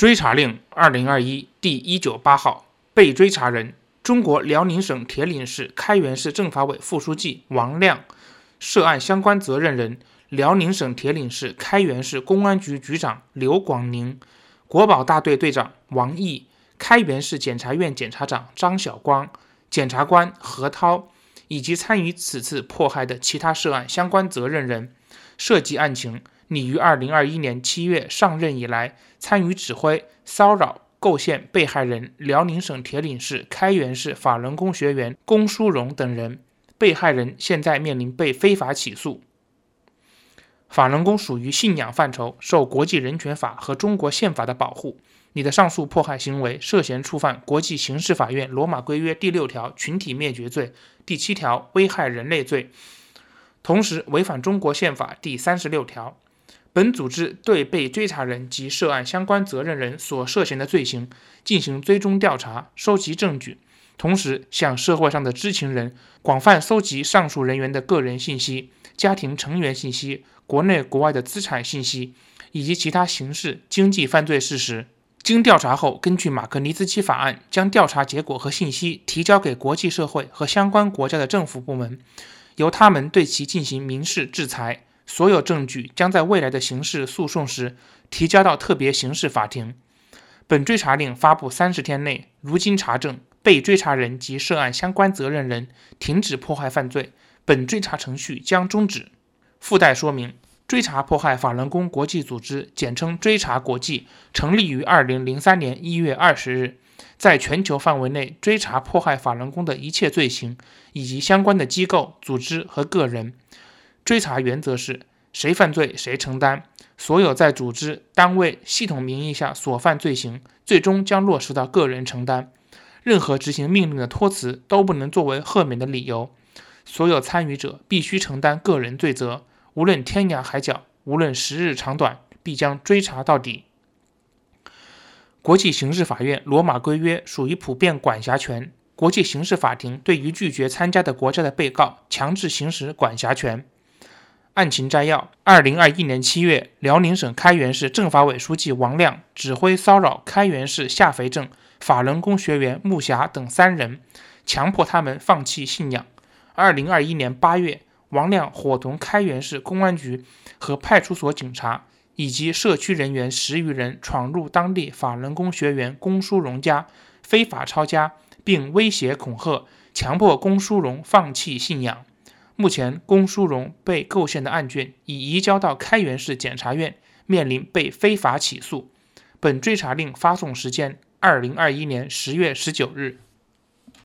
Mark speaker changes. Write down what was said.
Speaker 1: 追查令2021第198号，被追查人：中国辽宁省铁岭市开原市政法委副书记王亮，涉案相关责任人：辽宁省铁岭市开原市公安局局长刘广宁，国保大队队长王毅，开原市检察院检察长张晓光，检察官何涛，以及参与此次迫害的其他涉案相关责任人。涉及案情，拟于2021年7月上任以来，参与指挥、骚扰、构陷被害人辽宁省铁岭市开原市法轮功学员龚书荣等人。被害人现在面临被非法起诉。法轮功属于信仰范畴，受国际人权法和中国宪法的保护。你的上述迫害行为涉嫌触犯国际刑事法院罗马规约第6条群体灭绝罪、第7条危害人类罪，同时违反中国宪法第36条。本组织对被追查人及涉案相关责任人所涉嫌的罪行进行追踪调查，收集证据，同时向社会上的知情人广泛搜集上述人员的个人信息、家庭成员信息、国内国外的资产信息以及其他刑事、经济犯罪事实。经调查后，根据马格尼茨基法案，将调查结果和信息提交给国际社会和相关国家的政府部门，由他们对其进行民事制裁。所有证据将在未来的刑事诉讼时提交到特别刑事法庭。本追查令发布30天内，如经查证，被追查人及涉案相关责任人停止迫害犯罪，本追查程序将终止。附带说明：追查迫害法轮功国际组织，简称追查国际，成立于2003年1月20日，在全球范围内追查迫害法轮功的一切罪行，以及相关的机构、组织和个人。追查原则是：谁犯罪谁承担，所有在组织、单位、系统名义下所犯罪行，最终将落实到个人承担。任何执行命令的托辞都不能作为赦免的理由。所有参与者必须承担个人罪责，无论天涯海角，无论时日长短，必将追查到底。国际刑事法院罗马规约属于普遍管辖权，国际刑事法庭对于拒绝参加的国家的被告强制行使管辖权。案情摘要：2021年7月，辽宁省开原市政法委书记王亮指挥骚扰开原市下肥镇法轮功学员穆霞等3人，强迫他们放弃信仰。2021年8月，王亮伙同开原市公安局和派出所警察以及社区人员10余人闯入当地法轮功学员龚书荣家，非法抄家，并威胁恐吓，强迫龚书荣放弃信仰。目前，龚书荣被构陷的案卷已移交到开原市检察院，面临被非法起诉。本追查令发送时间：2021年10月19日。